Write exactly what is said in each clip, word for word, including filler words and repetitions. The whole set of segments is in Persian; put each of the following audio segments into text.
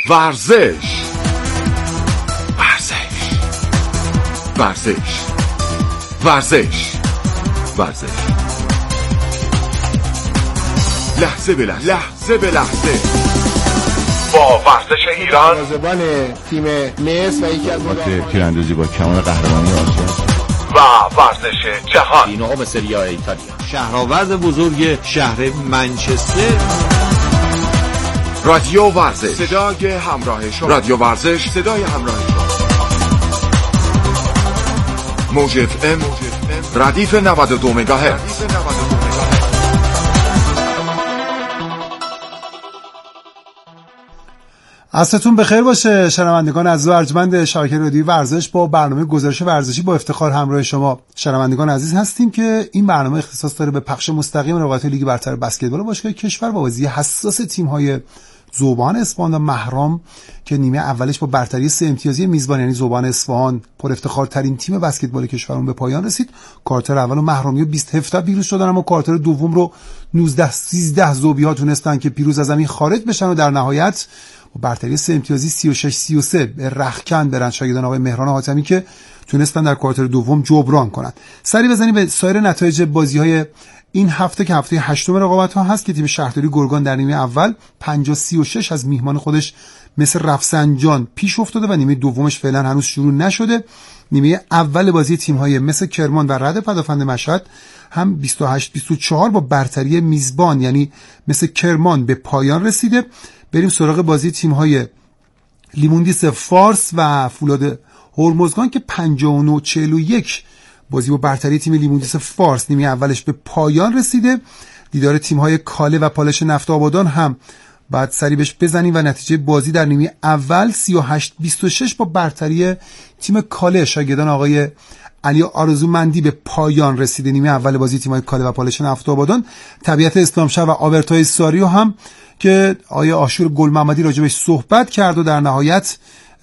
ورزش ورزش ورزش ورزش لحظه به لحظه لحظه به لحظه با ورزش ایران. زبان تیم مصر و یکی از مدرب تیراندازی با کمال قهرمانی آسیا و ورزش جهان. اینو سری آ ایتالیا. شهرآورد بزرگ شهر منچستر. رادیو ورزش، صدای همراه شما. رادیو ورزش، صدای همراه شما. موج اف ام ردیف نود و دو مگاهرتز. عصرتون بخیر باشه شنوندگان عزیز و ارجمند شبکه رادیویی ورزش. با برنامه گزارش ورزشی با افتخار همراه شما شنوندگان عزیز هستیم که این برنامه اختصاص داره به پخش مستقیم رقابت لیگ برتر بسکتبال باشگاه کشور با بازی حساس تیم‌های ذوبان اصفهان و مهرام که نیمه اولش با برتری سه امتیازی میزبان یعنی ذوبان اصفهان پر افتخارترین تیم بسکتبال کشورمون به پایان رسید. کوارتر اول و مهرامی بیست هفده پیروز شدن، اما کوارتر دوم رو نوزده سیزده ذوبی‌ها تونستن که پیروز از زمین خارج بشن و در نهایت با برتری سه امتیازی سی و شش سی و سه به رختکن برن شاگردان آقای مهران حاتمی که تونستن در کوارتر دوم جبران کنن. سری بزنیم به سایر نتایج بازی‌های این هفته که هفته هشتم رقابت‌ها هست که تیم شهرداری گرگان در نیمه اول پنجاه سی و شش از میهمان خودش مثل رفسنجان پیش افتاده و نیمه دومش فعلا هنوز شروع نشده. نیمه اول بازی تیم‌های مثل کرمان و رد پدافند مشهد هم بیست و هشت بیست و چهار با برتری میزبان یعنی مثل کرمان به پایان رسیده. بریم سراغ بازی تیم‌های لیموندیس فارس و فولاد هرمزگان که پنجاه و نه چهل و یک بازی با برتری تیم لیموندیس فارس نیمه اولش به پایان رسیده. دیدار تیم‌های کاله و پالش نفت آبادان هم بعد سری بهش بزنیم و نتیجه بازی در نیمه اول سی و هشت بیست و شش با برتری تیم کاله شاگردان آقای علی آرزومندی به پایان رسیده. نیمه اول بازی تیم‌های کاله و پالش نفت آبادان طبیعت اسلامشهر و آبرتای ساریو هم که آیا آشور گل محمدی راجبش صحبت کرد و در نهایت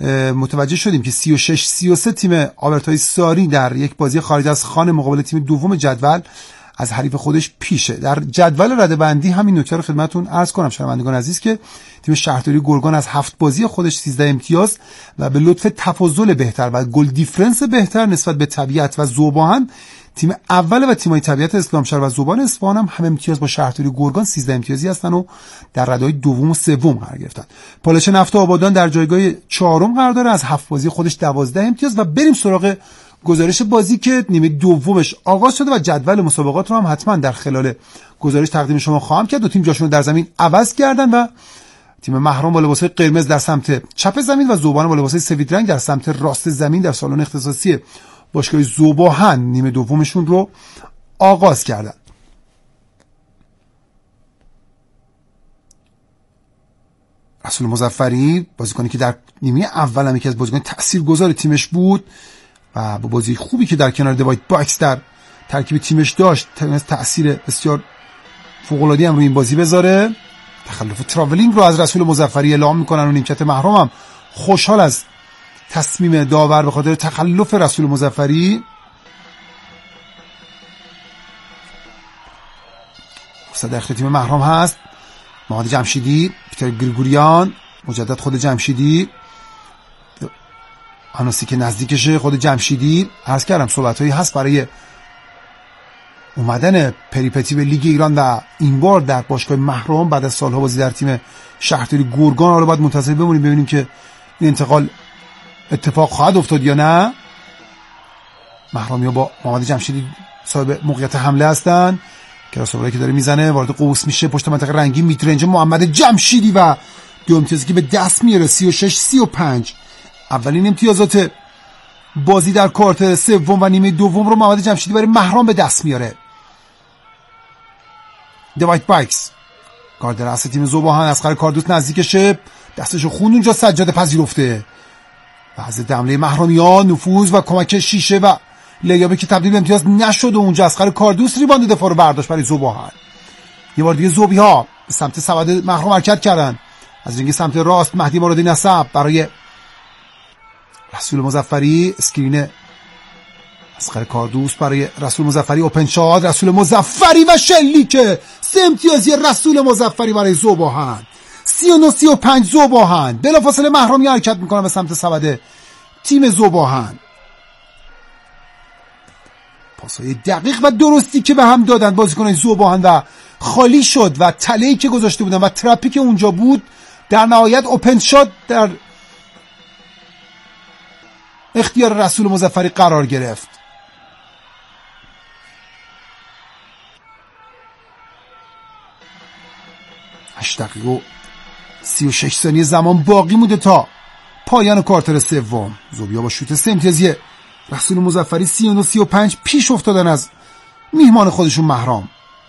متوجه شدیم که سی و شش سی و سه تیم آبرتای ساری در یک بازی خارج از خانه مقابل تیم دوم جدول از حریف خودش پیشه. در جدول رده‌بندی همین نکته رو خدمتتون عرض کنم شنوندگان عزیز که تیم شهرداری گرگان از هفت بازی خودش سیزده امتیاز و به لطف تفاضل بهتر و گل دیفرنس بهتر نسبت به طبیعت و ذوبان تیم اول و تیم‌های طبیعت اسلامشهر و ذوبان اصفهان هم هم امتیاز با شهرداری گرگان سیزده امتیازی هستن و در رده‌های دوم و سوم قرار گرفتن. پالش نفت آبادان در جایگاه چهارم قرار داره از هفت بازی خودش دوازده امتیاز. و بریم سراغ گزارش بازی که نیمه دومش آغاز شده و جدول مسابقات رو هم حتما در خلال گزارش تقدیم شما خواهم کرد. دو تیم جاشون رو در زمین عوض کردن و تیم مهرام با لباس‌های قرمز در سمت چپ زمین و ذوبان با لباس‌های سفید رنگ در سمت راست زمین در سالن اختصاصی باشگاه ذوبان نیمه دومشون رو آغاز کردن. رسول مظفری بازیکنی که در نیمه اول هم یکی از بازیکن تاثیرگذار تیمش بود و با بازی خوبی که در کنار دوایت باکس در ترکیب تیمش داشت تونست تأثیر بسیار فوق‌العاده‌ای هم روی این بازی بذاره. تخلف تراولینگ رو از رسول مظفری اعلام میکنن و نیمکت محرم هم خوشحال از تصمیم داور به خاطر تخلف رسول مظفری. صد اخت تیم محرم هست محمد جمشیدی، پیتر گریگوریان، مجدد خود جمشیدی، آناسی که نزدیکشه خود جمشیدی. عرض کردم صحبت‌هایی هست برای اومدن پریپتی به لیگ ایران و این بار در باشگاه محرم بعد از سالها بازی در تیم شهرداری گرگان. حالا باید منتظر بمونیم ببینیم که این انتقال اتفاق خواهد افتاد یا نه. محرمی با محمد جمشیدی صاحب موقعیت حمله هستن. کراسوری که داره میزنه وارد قوس میشه پشت منطقه رنگی میترنج محمد جمشیدی و دو امتیازی که به دست میاره سی و شش سی و پنج. اولین امتیازات بازی در کوارتر سوم و نیمه دوم رو محمد جمشیدی برای محرم به دست میاره. دوایت بایکس گارد راست تیم ذوبان اسقر کاردوس نزدیکشه دستشو خون اونجا سجاده پذیرفته. بعضی حمله محرمیان نفوذ و کمک شیشه و لیابی که تبدیل به امتیاز نشد و اونجا اسقر کاردوس ریباند دفاع رو برداشت برای ذوبان. یه بار دیگه ذوبی ها به سمت سبد محرم حرکت کردن از رینگ سمت راست مهدی مرادی نسب برای رسول مظفری اسکرین اسقر کاردوس برای رسول مظفری اوپن شات رسول مظفری و شلیک سه امتیازی رسول مظفری برای ذوبان. سی و نه سی و پنج ذوباهن بلافاصله محرامی حرکت میکنن به سمت سبد تیم ذوباهن. پاسای دقیق و درستی که به هم دادن بازیکنان ذوباهن و خالی شد و تله‌ای که گذاشته بودن و ترپی که اونجا بود در نهایت اوپن شد در اختیار رسول مظفری قرار گرفت. هشت دقیقه و سی و شش ثانیه زمان باقی مونده تا پایان کوارتر سوم. زوبیا با شوت سه امتیازی رسول مظفری سی و نه سی و پنج پیش افتادن از میهمان خودشون محرام.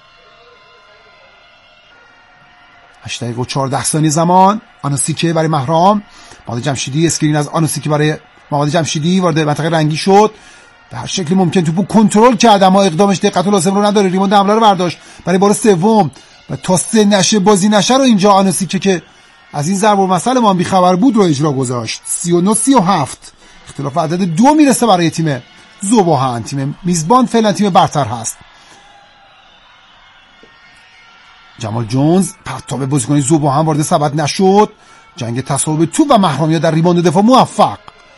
هشت دقیقه و چهارده ثانیه زمان. آنوسیکه برای محرام، محمد جمشیدی اسکرین از آنوسیکه برای محمد جمشیدی وارد منطقه رنگی شد، به هر شکلی ممکن توپو کنترل کرد اما اقدامش دقت لازم رو نداره. ریباند حمله رو برداشت برای بار سوم و تا سه نشه بازی نشه رو اینجا آنوسیکه که از این ضرب المثل ما بی خبر بود رو اجرا گذاشت. سی و نه سی و هفت اختلاف عدد دو میرسه برای تیم ذوباهن. تیم میزبان فعلا تیم برتر هست. جمال جونز پرتاب بازیکن ذوباهن وارد سبد نشد. جنگ تصاحب توپ و محرامیت در ریباند دفاع موفق.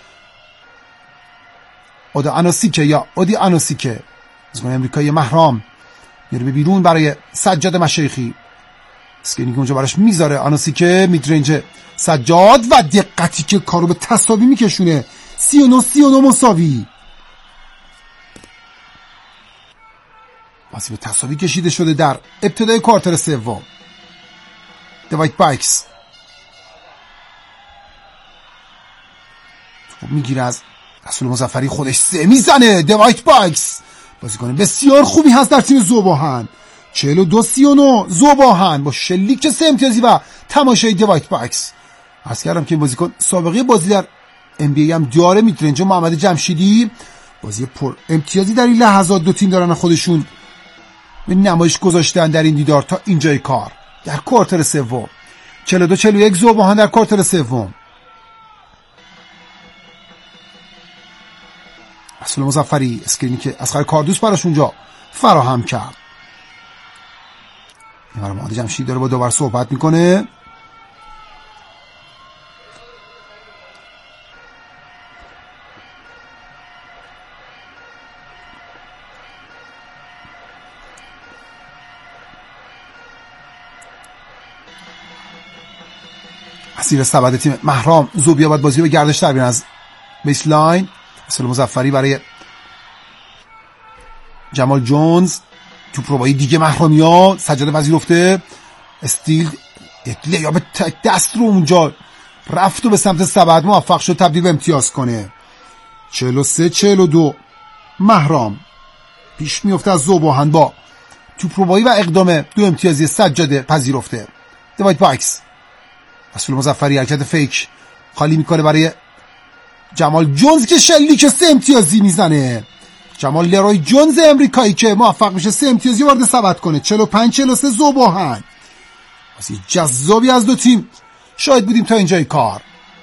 اودا آنوسیکه یا اودی آنوسیکه بازیکن امریکایی محرام میره به بیرون برای سجاد مشایخی. اسکرینی که اونجا براش میذاره آنوسیکه میدرنج سجاد و دقتی که کارو به تساوی میکشونه. سی و نه سی و نه مساوی. بازی به تساوی کشیده شده در ابتدای کوارتر سوم. دوایت بایکس توپ میگیره از رسول مظفری، خودش سه میزنه. دوایت بایکس بازیکن بسیار خوبی هست در تیم ذوباهن. چهل و دو سی و نه ذوباهن با شلیک سه امتیازی و تماشای دوایت بایکس. عرض کردم که این بازیکن سابقه بازی در ام بی ای هم داره. میدرنج محمد جمشیدی بازی پر امتیازی در این لحظات دو تیم دارن خودشون به نمایش گذاشتن در این دیدار تا اینجای کار در کوارتر سوم. چهل و دو چهل و یک ذوباهن در کوارتر سوم. رسول مظفری اسکرینی که اصغر کاردوس براش اونجا فراهم کرد. این محمد جمشیدی داره با دوبار صحبت میکنه. اسیر سبد تیم محرام زوبیا باید بازی رو به گردش در بیان از بیس لاین. رسول مظفری برای جمال جونز توپ رو با دیگه محرامی ها سجاده وزیرفته استیل اتله یا به دست رو اونجا رفت و به سمت سبد موفق شد تبدیل به امتیاز کنه. چهل و سه چهل و دو محرام پیش میفته از ذوباهن با توپ رو و اقدام دو امتیازی سجاده پذیرفته. دوایت بایکس رسول مظفری حرکت فیک خالی میکنه برای جمال جونز که شلیک سه امتیازی میزنه. جمال لروی جونز امریکایی که موفق میشه سه امتیازی وارد سبد کنه. چهل و پنج چهل و سه ذوباهن. بازی جذابی از دو تیم شاید بودیم تا اینجای کار.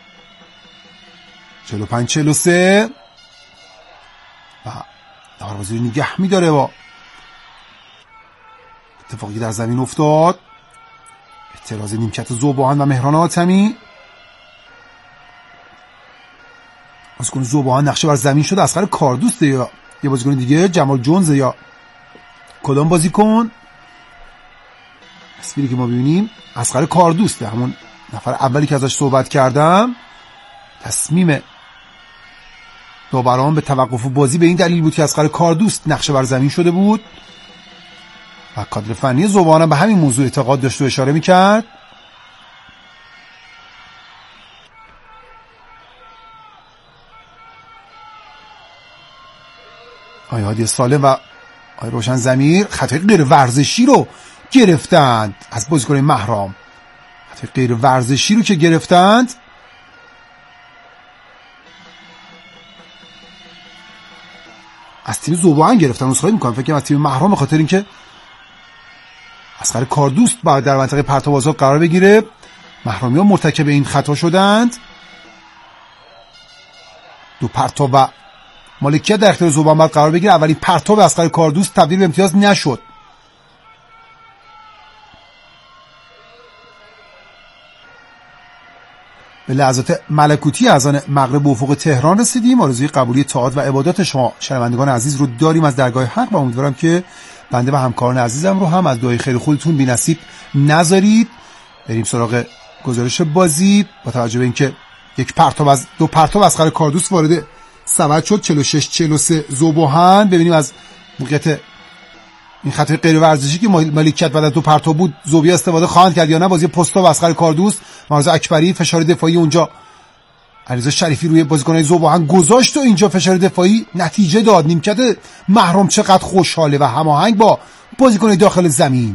چهل و پنج چهل و سه و دروازه رو نگه میداره با اتفاقی در زمین افتاد. اعتراض نیمکت ذوباهن و مهران حاتمی. بازیکن ذوباهن نقشه بر زمین شده اصغر کاردوسته یا یه بازیکن دیگه جمال جونز یا کدام بازیکن؟ تصویری که ما ببینیم اصغر کاردوسته، همون نفر اولی که ازش صحبت کردم. تصمیم داوران به توقف بازی به این دلیل بود که اصغر کاردوست نقشه بر زمین شده بود و کادر فنی ذوباهن به همین موضوع اعتقاد داشت و اشاره میکرد. آقای هادی سالم و آقای روشن ضمیر خطای غیر ورزشی رو گرفتند از بازیکن محرام. خطای غیر ورزشی رو که گرفتند از تیم ذوباهن گرفتن. عذرخواهی میکنم، فکر کنم از تیم محرام، به خاطر اینکه اصغر کاردوست باید در منطقه پرتاب آزاد قرار بگیره. محرامیان مرتکب این خطا شدند. دو پرتاب و مالکیت در اختیار ذوباهن باید قرار بگیره. اولین پرتاب اصغر کاردوست تبدیل به امتیاز نشد. به لحظات ملکوتی اذان مغرب به افق تهران رسیدیم. آرزوی قبولی طاعات و عبادات شما شنوندگان عزیز رو داریم از درگاه حق و امیدوارم که بنده و همکاران عزیزم رو هم از دعای خیر خودتون بی‌نصیب نذارید. بریم سراغ گزارش بازی. با توجه به اینکه یک پرتاب از دو پرتاب از خر کاردوس وارد سبد شد، چهل و شش چهل و سه ذوب‌وهن. ببینیم از موقعیت این خط غیر ورزشی که مالکیت بعد دو پرتاب بود زوبیا استفاده خواهند کرد یا نه. بازی پستا و اسقر کاردوس، معرض اکبری، فشار دفاعی اونجا علیرضا شریفی روی بازیکن‌های ذوب‌وهن گذاشت و اینجا فشار دفاعی نتیجه داد. نیمکت محرم چقدر خوشحاله و هماهنگ با بازیکن‌های داخل زمین.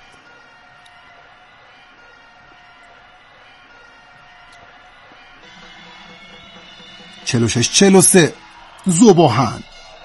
چهل و شش چهل و سه ذوب‌وهن.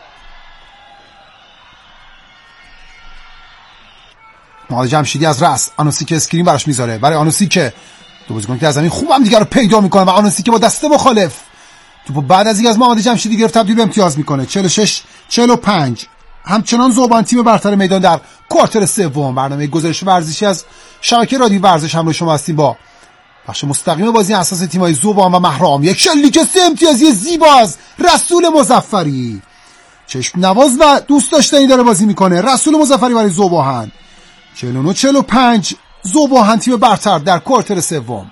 محمد جمشیدی از رأس، آنوسیک اسکرین براش میذاره برای آنوسیک. دو بازیکن که از زمین خوب هم دیگه رو پیدا میکنه و آنوسیک با دست مخالف توپو بعد از اینکه از محمد جمشیدی گرفت تبدیل به امتیاز میکنه. چهل و شش چهل و پنج. همچنان ذوب‌وهن تیم برتر میدان در کوارتر سوم. برنامه گزارش ورزشی از شبکه رادیو ورزش همراه شما هستیم با بخش مستقیم بازی اساس تیم‌های ذوب‌وهن و محرام. یک شلیک سه امتیازی زیبا از رسول مظفری. چشم نواز و دوست داشتنی داره بازی میکنه رسول مظفری برای ذوب‌وهن. چهل و نه چهل و پنج ذوب‌وهن تیم برتر در کوارتر سوم.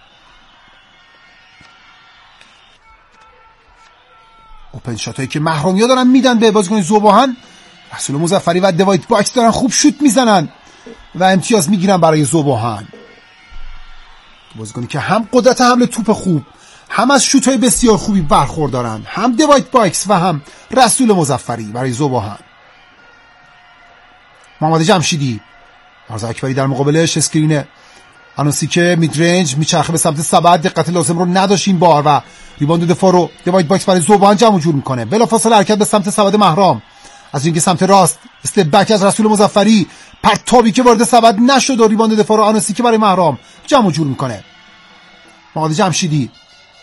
اوپن شات هایی که محرومیا دارن میدن به بازیکن ذوب‌وهن. رسول مظفری و دوایت باکس دارن خوب شوت میزنن و امتیاز میگیرن برای ذوب‌وهن. بازیکنی که هم قدرت حمله توپ خوب، هم از شوت های بسیار خوبی برخوردارن، هم دوایت باکس و هم رسول مظفری برای ذوب‌وهن. محمد جمشیدی، معرض اکبری در مقابلش، اسکرین آنوسیک میدرنج میچرخه به سمت سبد، دقت لازم رو نداشت این بار و ریباند دفاع رو دوایت باکس برای ذوب‌وهن جمع جور میکنه. بلافاصله حرکت به سمت سبد محرام، از اینکه سمت راست استپ بک از رسول مظفری، پرتابی که وارد سبد نشد و ریباند دفاع رو آنوسیک برای محرام جمع جور میکنه. محمد جمشیدی،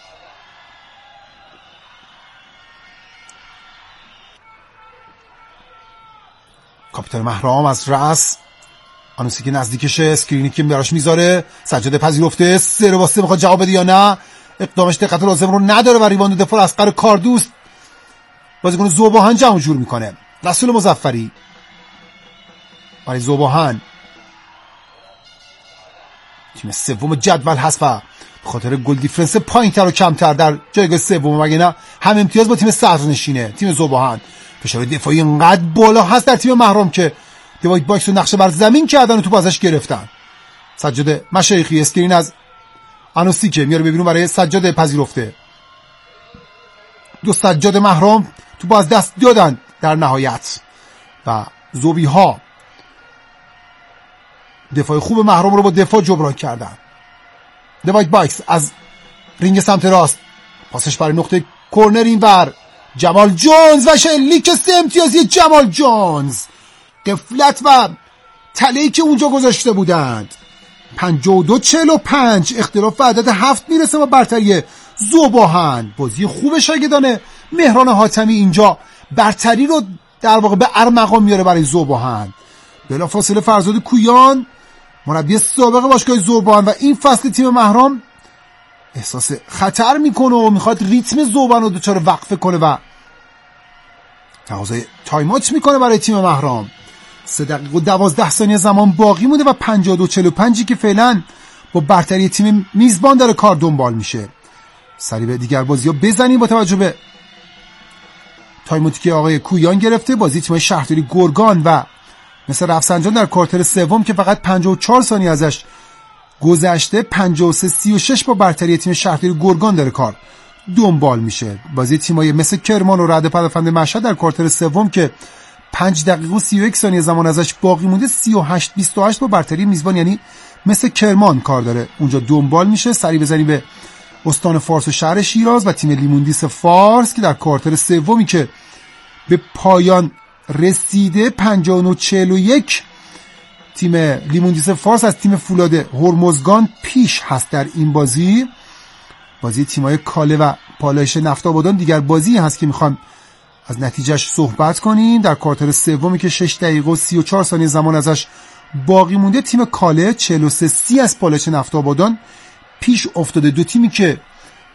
کاپیتان محرام از رأس، آنوسیک نزدیکشه، اسکرینی که براش میذاره، سجاده پذیرفته، سه رو واسه میخواد جواب بده یا نه، اقدامش دقت لازم رو نداره و ریباند دفاع اسقر کاردوس بازیکن ذوب‌وهن جمع جور میکنه. رسول مظفری برای ذوب‌وهن، تیم سوم جدول هست و به خاطر گل دیفرنس پایینتر و کمتر در جایگاه سوم، مگه نه هم امتیاز با تیم صدرنشینه تیم ذوب‌وهن. فشار دفاعی انقدر بالا هست در تیم محرم که دوایت باکس رو نقشه بر زمین کردن و توپ ازش گرفتن. سجاده مشایخی، اسکرین از آنوسیک میاره ببینیم برای سجاده پذیرفته. دو سجاده محرم توپ از دست دادن در نهایت و زوبی ها دفاع خوب محرم رو با دفاع جبران کردن. دوایت باکس از رینگ سمت راست، پاسش برای نقطه کورنر اینور، جمال جونز و شلیک سه امتیازی جمال جونز. قفلت و تلهی که اونجا گذاشته بودند. پنجاه و دو چهل و پنج اختلاف عدد هفت میرسه با برتری ذوب‌وهن. بازی خوب شاگردان مهران حاتمی اینجا برتری رو در واقع به ارمغان میاره برای ذوب‌وهن. بلافاصله فرزاد کویان، مربی سابق باشگاه ذوب‌وهن و این فصل تیم محرام، احساس خطر میکنه و میخواد ریتم ذوب‌وهن رو دچار وقفه کنه و تقاضای تایمات میکنه برای تیم محرام. سه دقیقه و دوازده ثانیه زمان باقی مونده و پنجاه و دو چهل و پنج که فعلا با برتری تیم میزبان داره کار دنبال میشه. سریع به دیگر بازی ها بزنیم. با توجه به تایماتی که آقای کویان گرفته، بازی تیم شهرداری گرگان و مثل رفسنجان در کوارتر سوم که فقط پنجاه و چهار ثانیه ازش گذشته، پنجاه و سه سی و شش با برتری تیم شهرداری گرگان داره کار دنبال میشه. بازی تیمای مثل کرمان و رعد پدافند مشهد در کوارتر سوم که پنج دقیقه و سی و یک ثانیه زمان ازش باقی مونده، سی و هشت بیست و هشت با برتری میزبان، یعنی مثل کرمان کار داره اونجا دنبال میشه. سری بزنیم به استان فارس و شهر شیراز و تیم لیموندیس فارس که در کوارتر سومی که به پایان رسیده، پنجاه و نه چهل و یک تیم لیموندیس فارس از تیم فولاد هرمزگان پیش هست در این بازی. بازی تیمای کاله و پالایش نفت آبادان دیگر بازی هست که میخوام از نتیجهش صحبت کنیم. در کوارتر سومی که شش دقیقه و سی و چهار ثانیه زمان ازش باقی مونده، تیم کاله چهل و سه سی از پالایش نفت آبادان پیش افتاده. دو تیمی که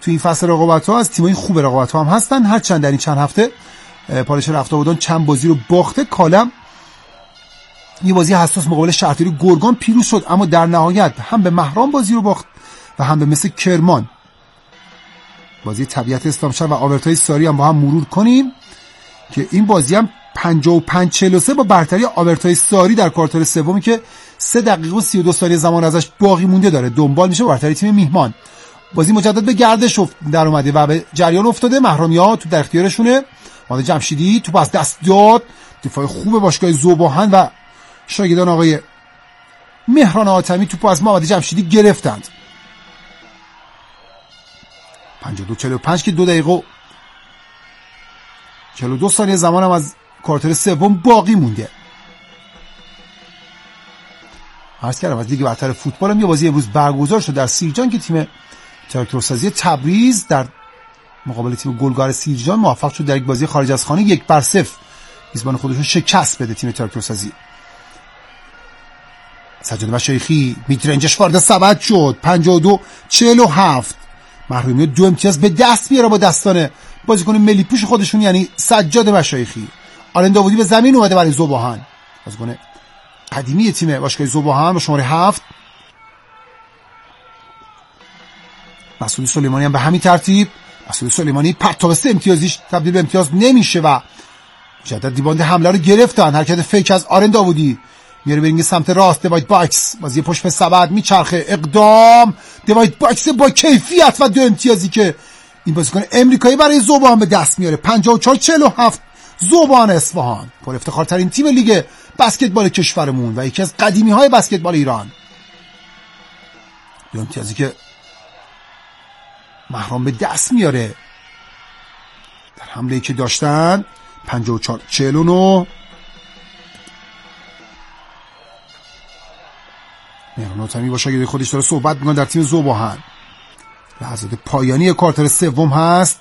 تو این فصل رقابت‌ها از تیم‌های خوب رقابت‌ها هم هستن، هرچند در این چند هفته پالایش رفت‌آبادان چند بازی رو باخته. کالم یه بازی حساس مقابل شهرداری گرگان پیروز شد، اما در نهایت هم به مهران بازی رو باخت و هم به مثل کرمان. بازی طبیعت اسلامشهر و آورتای ساری هم با هم مرور کنیم که این بازی هم پنجاه و پنج چهل و سه با برتری آورتای ساری در کوارتر سومی که سه دقیقه و سی و دو ثانیه زمان ازش باقی مونده داره دنبال میشه برتری تیم میهمان. بازی مجدد به گردش در اومده و به جریان افتاده. محرومیا تو در اختیارشونه. محمد جمشیدی توپ از دست داد. دفاع خوب باشگاه ذوباهن و شاگردان آقای مهران حاتمی توپ از محمد جمشیدی گرفتند. پنجاه و دو چهل و پنج که دو دقیقه و چهل و دو ثانیه زمان هم از کوارتر سوم باقی مونده. عرض کردم از لیگ برتر فوتبال هم یه بازی امروز برگزار شد در سیرجان که تیم تراکتورسازی تبریز در مقابل تیم گلگار سیرجان موفق شد در یک بازی خارج از خانه یک بر صفر میزبان خودش رو شکست بده. تیم تراکتورسازی سجاد مشایخی میترنجش وارد سبد شد. پنجاه و دو چهل و هفت محرومی دو امتیاز به دست بیاره با دستان بازیکن ملی پوش خودشون یعنی سجاد مشایخی. آرن داوودی به زمین اومده برای ذوباهن، بازیکن قدیمی تیم باشگاه ذوباهن با شماره هفت. مسعود سلیمانی هم به همین ترتیب. مسعود سلیمانی پرتاب سه امتیازیش تبدیل به امتیاز نمیشه و جدد دیباند حمله رو گرفتن. حرکت فیک از آرن داوودی میاره برینگ سمت راست. دوایت باکس بازی پشت به سبد میچرخه. اقدام دوایت باکس با کیفیت و دو امتیازی که این بازیکن امریکایی برای ذوباهن به دست میاره. پنجاه و چهار چهل و هفت ذوباهن اصفهان پر افتخارترین تیم لیگ بسکتبال کشورمون و یکی از قدیمی های بسکتبال ایران. دو امتیازی که محرام به دست میاره در حمله‌ای که داشتن. پنجاه و چهار چهل و نه مهران حاتمی با شاگرد خودش داره صحبت میکنه در تیم ذوباهن. لحظات پایانی کوارتر سوم هست.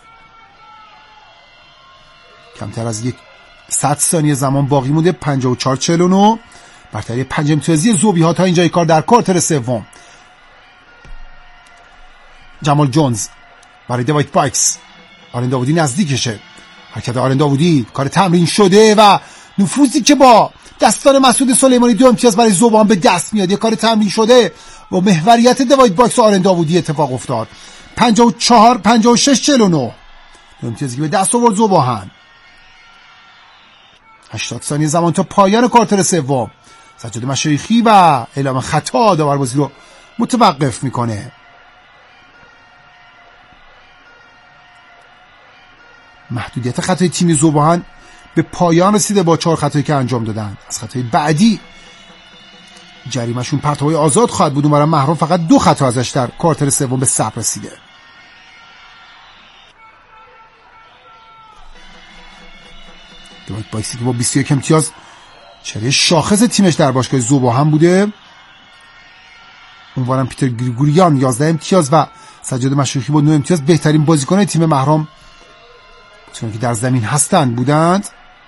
کمتر از یک صد ثانیه زمان باقی مونده. پنجاه و چهار چهل و نه برتری پنج امتیازی ذوبی ها تا اینجای کار در کوارتر سوم. جمال جونز برای دوایت باکس. آرن داوودی نزدیکشه. حرکت آرن داوودی کار تمرین شده و نفوذی که با دستان مسعود سلیمانی دو امتیاز برای ذوباهن به دست میاد. یه کار تمرین شده و محوریت دوایت باکس و آرن داوودی اتفاق افتاد. پنجاه و چهار پنجاه و شش چهل و نه دو امتیازی که به دست آورد ذوباهن. هشتاد ثانیه زمان تا پایان کوارتر سوم. سجاد مشایخی و اعلام خطا داور بازی رو متوقف میکنه. محدودیت خطای تیم ذوباهن به پایان رسیده با چهار خطایی که انجام دادن. از خطای بعدی جریمه‌شون پرتابای آزاد خواهد بود. اونورا محرم فقط دو خطا ازش در کوارتر سوم به ثبت رسیده. دوایت باکسی که با بیست و یک امتیاز چهره شاخص تیمش در باشگاه ذوباهن بوده. اونورا پیتر گریگوریان یازده امتیاز و سجاد مشایخی با نه امتیاز بهترین بازیکن تیم محرم چون که در زمین هستند بودند.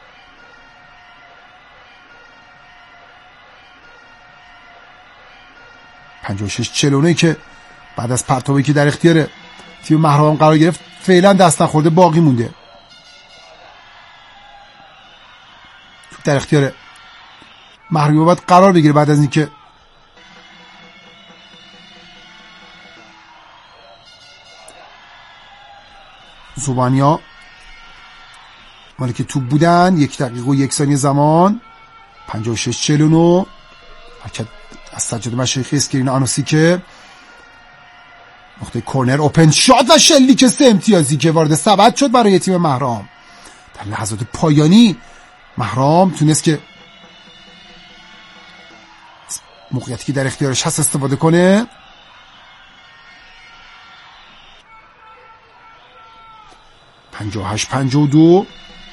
پنجاه و شش چهل و نه که بعد از پرتابی که در اختیار تیم محرم قرار گرفت فعلا دست نخورده باقی مونده. در اختیار محرمی باید قرار بگیره بعد از اینکه زبانیا مالی که توپ بودن. یک دقیقه و یک ثانیه زمان. پنجاه و شش چهل و نه حرکت از سجاد مشایخی. اسکرین آنوسی که نقطه کورنر اوپن شات و شلیک سه امتیازی که وارد سبد شد برای تیم محرم. در لحظات پایانی محرم تونست که موقعیتی که در اختیارش هست استفاده کنه. پنجاه و هشت پنجاه و دو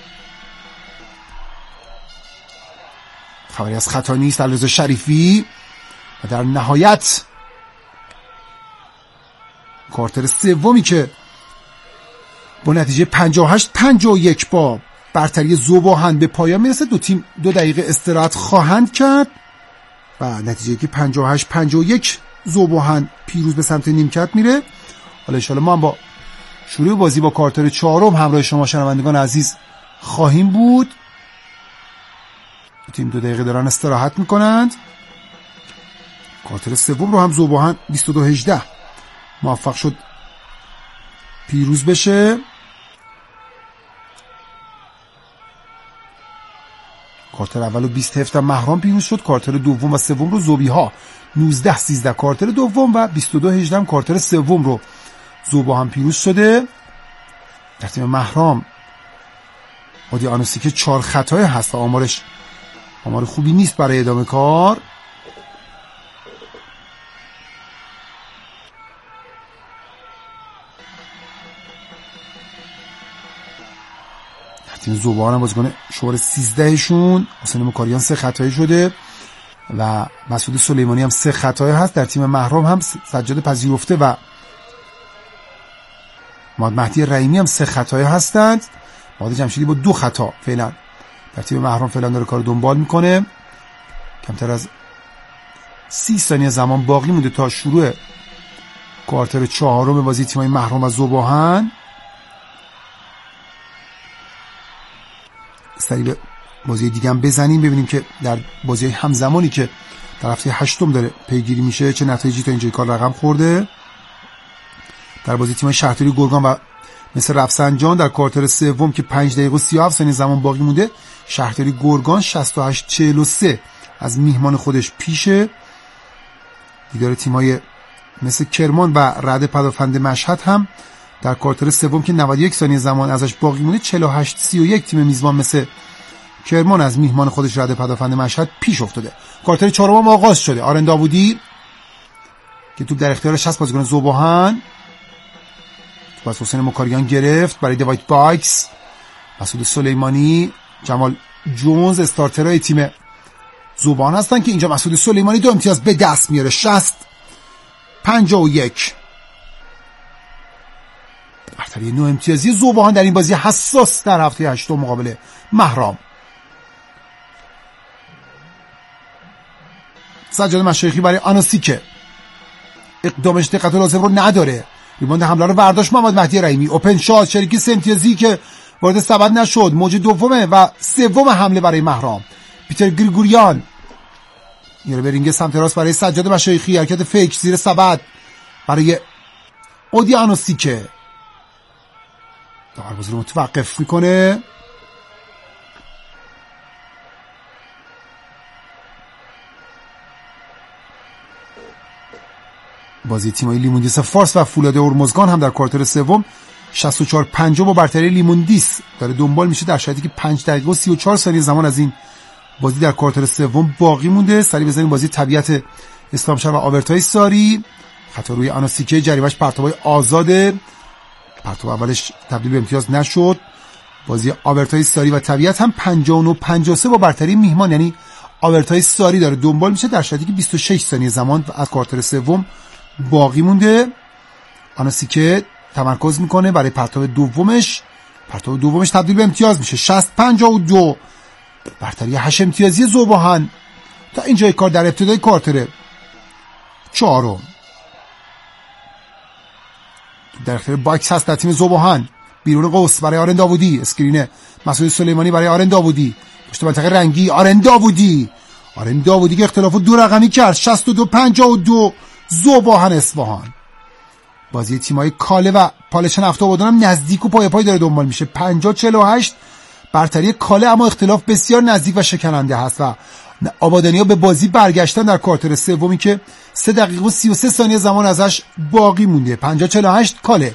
خبری از خطا نیست. علیرضا شریفی و در نهایت کوارتر سومی که با نتیجه پنجاه و هشت پنجاه و یک با برتری ذوباهن به پایان میرسه. دو تیم دو دقیقه استراحت خواهند کرد و نتیجه که پنجاه و هشت پنجاه و یک ذوباهن پیروز به سمت نیمکت میره. حالا ان شاءالله ما هم با شروع بازی با کارتر چهارم همراه شما شنوندگان عزیز خواهیم بود. تیم دو دقیقه دارن استراحت میکنند. کارتر سوم رو هم ذوباهن بیست و دو هجده موفق شد پیروز بشه. کارتر اول و بیست هفته مهران پیروز شد. کارتر دوم و سوم رو ذوبیها نوزده سیزده کارتر دوم و بیست و دو هجده کارتر سوم رو ذوباهن پیروز شده. در تیم مهران عادی آنوسی که چهار خطای هست و آمارش آمار خوبی نیست برای ادامه کار. تیم ذوباهن هم بازیکن شماره سیزده شون حسین مکاریان سه خطایی شده و مسعود سلیمانی هم سه خطایی هست. در تیم مهران هم سجاد پذیرفته و محمد مهدی رحیمی هم سه خطایی هستند. محمد جمشیدی با دو خطا فعلا در تیم مهران فعلا داره کار دنبال میکنه. کمتر از سی ثانیه زمان باقی مونده تا شروع کوارتر چهارم بازی تیم‌های مهران و ذوباهن. سری به بازی دیگه هم بزنیم ببینیم که در بازی همزمانی که در هفته هشتم داره پیگیری میشه چه نتایجی تا اینجای کار رقم خورده. در بازی تیم شهرداری گرگان و مثل رفسنجان در کوارتر سوم که پنج دقیقه و سی و هفت ثانیه زمان باقی مونده شهرداری گرگان شصت و هشت چهل و سه از میهمان خودش پیشه. دیدار تیم‌های مثل کرمان و رعد پدافند مشهد هم در کوارتر سوم که نود و یک ثانیه زمان ازش باقی مونده چهل و هشت سی و یک تیم میزبان مثل کرمان از میهمان خودش رعد پدافند مشهد پیش افتاده. کوارتر چهارم آغاز شده. آرن داوودی که توپ در اختیارش هست بازیکن ذوباهن باز حسین مکاریان گرفت برای دوایت باکس. مسعود سلیمانی جمال جونز استارترهای تیم ذوباهن هستن که اینجا مسعود سلیمانی دو امتیاز به دست میاره. شصت پنجاه و یک برتری نو امتیازی ذوباهن در این بازی حساس در هفته هشتم مقابل مهران. سجاد مشایخی برای آنوسیکه اقدامش دقت لازم رو نداره. ریباند حمله رو برداشت محمد مهدی رحیمی. اوپن شات شریکی سه امتیازی که وارد سبد نشد. موج دومه و سوم حمله برای مهران. پیتر گریگوریان میره به رینگ سمت راست برای سجاد مشایخی. حرکت فیک زیر سبد برای اودی آنوسیکه. دروازه رو متوقف میکنه. بازی تیم‌های لیموندیس فارس و فولاد هرمزگان هم در کوارتر سوم شصت و چهار پنجاه با برتری لیموندیس داره دنبال میشه در شرایطی که پنج دقیقه و سی و چهار ثانیه زمان از این بازی در کوارتر سوم باقی مونده. سری بزنیم بازی طبیعت اسلامشهر و آبرتای ساری. خطا روی آنوسیکه جریمه‌اش پرتابای آزاده. پرتاب اولش تبدیل به امتیاز نشد. بازی آبرتای ساری و طبیعت هم پنجاه و نه پنجاه و سه با برتری میهمان یعنی آبرتای ساری داره دنبال میشه در شرایطی که بیست و شش ثانیه زمان از کوارتر سوم باقی مونده. آنوسیکه تمرکز میکنه برای پرتاب دومش. پرتاب دومش تبدیل به امتیاز میشه. شصت پنجاه و دو برتری هشت امتیازی ذوباهن تا اینجای کار در ابتدای کوارتر چهارم. در اختیار باکس هست در تیم ذوباهن. بیرون قوس برای آرن داوودی. اسکرین مسعود سلیمانی برای آرن داوودی. پشت منطقه رنگی آرن داوودی. آرن داوودی که اختلاف دو رقمی کرد. شصت و دو پنجاه و دو ذوباهن اصفهان. بازی تیم‌های کاله و پالشن افتابادان هم نزدیک و پای پای داره دنبال میشه. پنجاه چهل و هشت برتری کاله اما اختلاف بسیار نزدیک و شکننده هست و آبادانی‌ها به بازی برگشتن در کوارتر سومی که سه دقیقه و سی و سه ثانیه زمان ازش باقی مونده. پنجاه چهل و هشت کاله.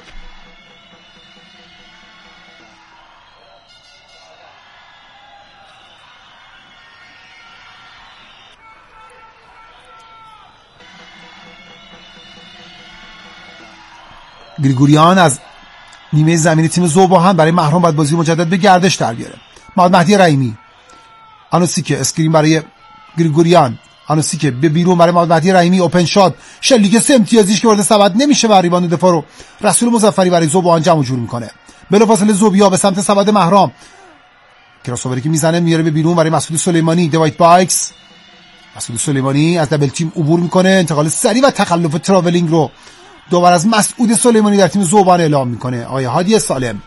گریگوریان از نیمه زمینی تیم ذوباهن برای مهران باید بازی مجدد به گردش در بیاره. محمد مهدی رحیمی. آنوسیکه اسکرین برای گریگوریان. آنوسیکه به بیرون برای محمد مهدی رحیمی. اوپن شات شلیک سه امتیازیش که وارد سبد نمیشه و ریباند دفاع رو رسول مظفری برای ذوباهن جمع جور میکنه. بلافاصله ذوبیا به سمت سبد مهران. کراسووری که میزنه میاره به بیرون برای مسعود سلیمانی. دوایت باکس. مسعود سلیمانی از دبل تیم عبور میکنه. انتقال سریع و تخلف تراولینگ رو دوباره از مسعود سلیمانی در تیم ذوبان اعلام میکنه. آقای هادی سالم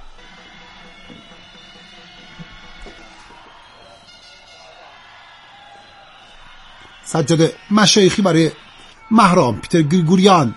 سجاد مشایخی برای مهرام، پیتر گریگوریان،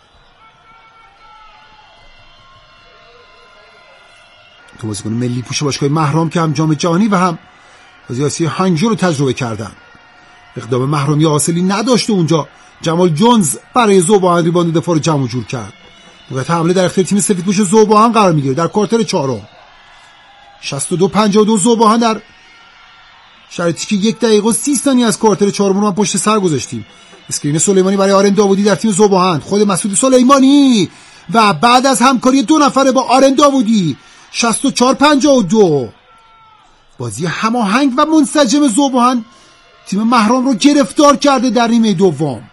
تو بازیکن ملی پوش باشگاه مهرام که هم جام جهانی و هم بازی آسیای هانگژو رو تجربه کردن. اقدام مهرامی حاصلی نداشته اونجا. جمال جونز برای ذوبان ریباند دفاع رو جمع جور کرد. موقعیت حمله در اختیار تیم سفیدپوش ذوبان قرار میگیره در کوارتر چهارم. شصت و دو پنجاه و دو ذوبان در شرایطی که یک دقیقه و سی ثانیه از کوارتر چهارم رو من پشت سر گذاشتیم. اسکرین سلیمانی برای آرن داوودی در تیم ذوبان، خود مسعود سلیمانی و بعد از همکاری دو نفره با آرن داوودی شصت و چهار پنجاه و دو. بازی هماهنگ و منسجم ذوبان تیم مهرام رو گرفتار کرده در نیمه دوم.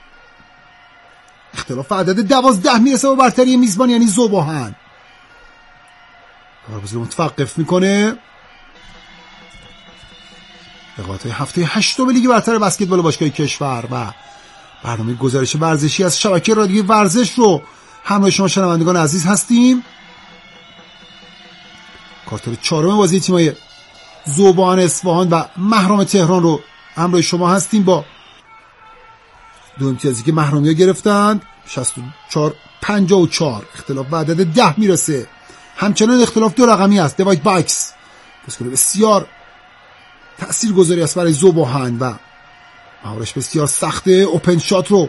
اختلاف عدد دوازده میرسه با برتری میزبان یعنی ذوبان. بازی رو متوقف میکنه. رقابت هفته هشتم لیگ برتر بسکتبال باشگاه کشور و برنامه گزارش ورزشی از شبکه رادیویی ورزش رو همراه شما شنوندگان عزیز هستیم. کوارتر چهارم بازی تیم‌های ذوبان اصفهان و مهرام تهران رو همراه شما هستیم با دو امتیازی که مهرامی‌ها گرفتند. شصت و چهار پنجاه و چهار اختلاف به عدد ده میرسه. همچنان اختلاف دو رقمی است. دوایت باکس بسیار تاثیرگذاری است برای ذوبان و مهارش بسیار سخته. اوپن شات رو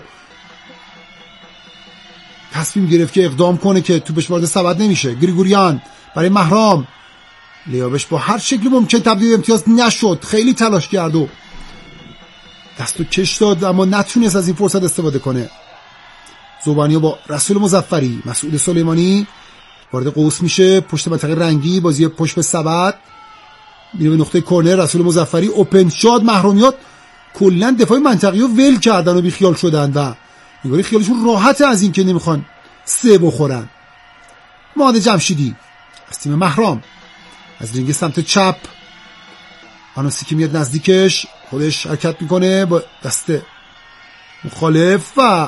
تصمیم گرفت که اقدام کنه که توپش وارد سبد نمیشه. گریگوریان برای مهرام، لیابش با هر شکل ممکن تبدیل به امتیاز نشد. خیلی تلاش کرد و دستو کش داد اما نتونست از این فرصت استفاده کنه. ذوبانیا با رسول مظفری، مسعود سلیمانی وارد قوس میشه پشت منطقه رنگی. بازی پشت به سبد میره به نقطه کرنر. رسول مظفری اوپن شات. مهرامیات کلا دفاع منطقی رو ول کردن و بیخیال شدن و میگه خیالشون راحته از این که نمیخوان سه بخورن. محمد جمشیدی از تیم مهرام از رینگ سمت چپ، آنوسی که میاد نزدیکش خودش حرکت میکنه با دست مخالف و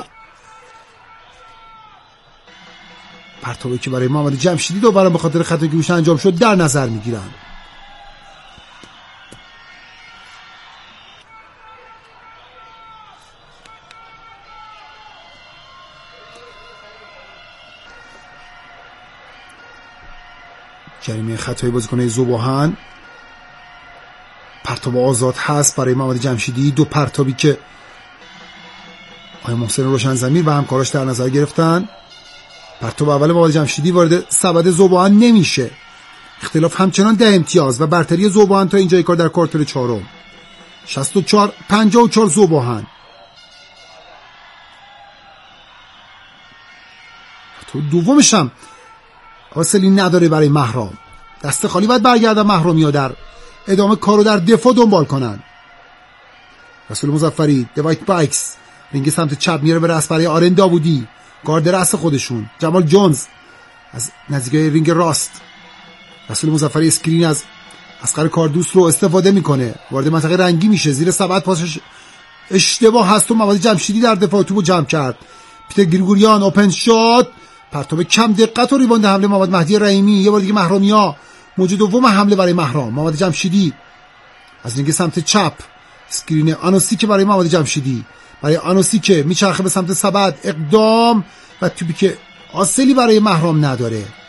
پرتابی که برای محمد جمشیدی دوباره به خاطر خطایی که روش انجام شد در نظر میگیرن. جریمه خطای بازیکن ذوبان. پرتاب آزاد هست برای محمد جمشیدی. دو پرتابی که آقای محسن روشنضمیر و همکاراش در نظر گرفتن. پرتاب اول محمد جمشیدی وارد سبد ذوبان نمیشه. اختلاف همچنان ده امتیاز و برتری ذوبان تا اینجای کار در کوارتر چهارم. شصت و چهار پنجاه و چهار ذوبان. تو دومش هم حاصلی نداره برای مهرام. دست خالی باید برگردن مهرامی‌ها در ادامه کارو در دفاع دنبال کنن. رسول مظفری، دوایت باکس رینگ سمت چپ میره به راست برای آرن داوودی، گارد راست خودشون. جمال جونز از نزدیکی رینگ راست. رسول مظفری اسکرین از اصغر کاردوس رو استفاده میکنه، وارد منطقه رنگی میشه. زیر سبد پاسش اشتباه هست و محمد جمشیدی در دفاع توپو جمع کرد. پیتر گریگوریان اوپن شات، پرتاب کم دقت و ریباند حمله محمد مهدی رحیمی. یه بار دیگه مهرامی‌ها موجود دوم حمله برای مهرام. محمد جمشیدی از رینگ سمت چپ، اسکرین آنوسی که برای محمد جمشیدی، برای آنوسی که میچرخه به سمت سبد، اقدام و توپی که حاصلی برای مهرام نداره.